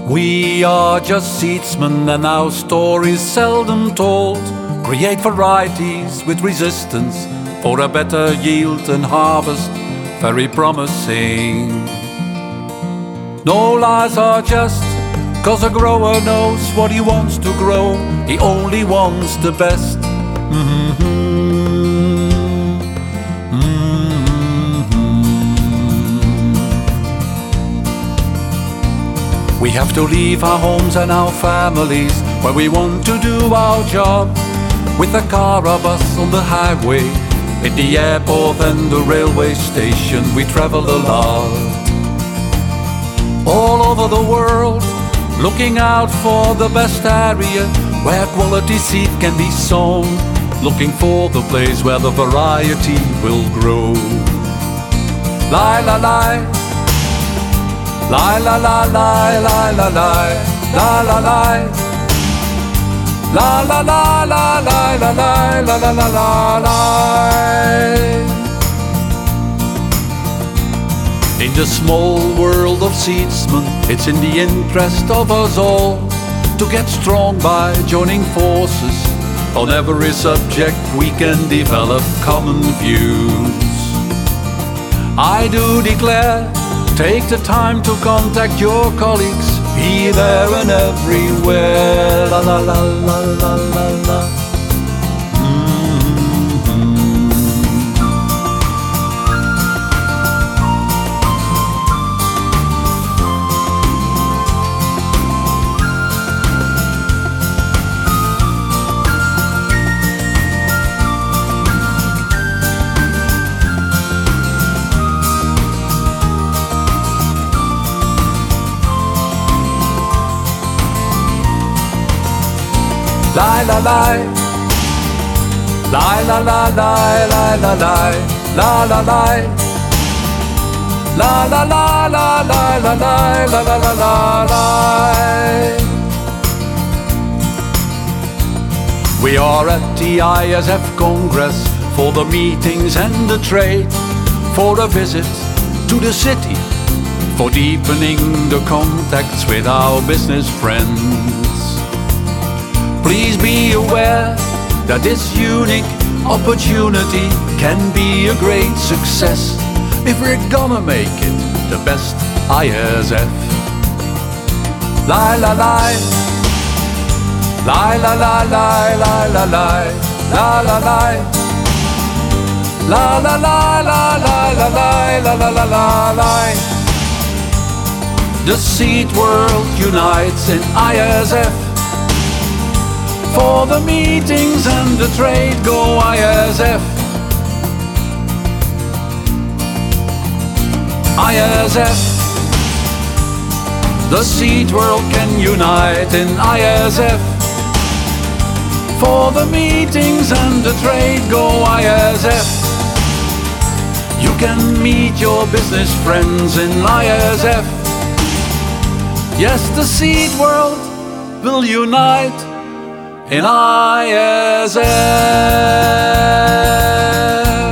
We are just seedsmen and our stories seldom told. Create varieties with resistance for a better yield and harvest, very promising. No lies are just, 'cause a grower knows what he wants to grow. He only wants the best. We have to leave our homes and our families where we want to do our job. With a car or bus on the highway, in the airport and the railway station, we travel a lot. All over the world, looking out for the best area where quality seed can be sown. Looking for the place where the variety will grow. Lie, la, lie. Lie, la, la, lie, lie, la, lie. La, la, lie. La, la, la, la, lie, la, lie, la, la, la, la, lie. In the small world of seedsmen, it's in the interest of us all to get strong by joining forces. On every subject we can develop common views. I do declare, take the time to contact your colleagues, be there and everywhere. La la la la la la la. Lie, la, lie. Lie, la, la, lie, lie, la, lie. La, la, lie. La, la, la, la, lie, la, lie, la, la, la, la, lie. We are at the ISF Congress for the meetings and the trade, for a visit to the city, for deepening the contacts with our business friends. Please be aware that this unique opportunity can be a great success if we're gonna make it the best ISF. Lie, la, lie. Lie, la, la, lie, lie, la, lie. La, la, lie. La, la, la, la, la, la, lie, la, la, la, la, lie. The seed world unites in ISF. For the meetings and the trade, go ISF. ISF. The seed world can unite in ISF. For the meetings and the trade, go ISF. You can meet your business friends in ISF. Yes, the seed world will unite in ISF.